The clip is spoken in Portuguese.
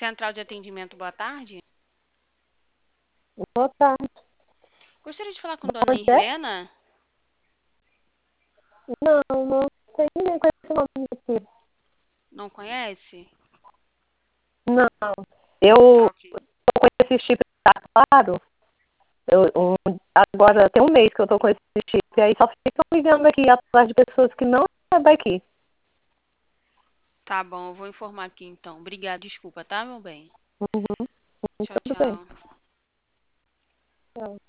Central de atendimento, boa tarde. Boa tarde. Gostaria de falar com Dona Onde é? Irlena. Não tem ninguém com esse nome aqui. Não conhece? Não. Eu Tá ok. tô com esse chip, tá claro? Agora tem um mês que eu tô com esse chip, aí só ficam ligando aqui atrás de pessoas que não é daqui. Tá bom, eu vou informar aqui então. Obrigada, desculpa, tá, meu bem? Uhum. Tchau, Tudo bem. tchau. Tchau.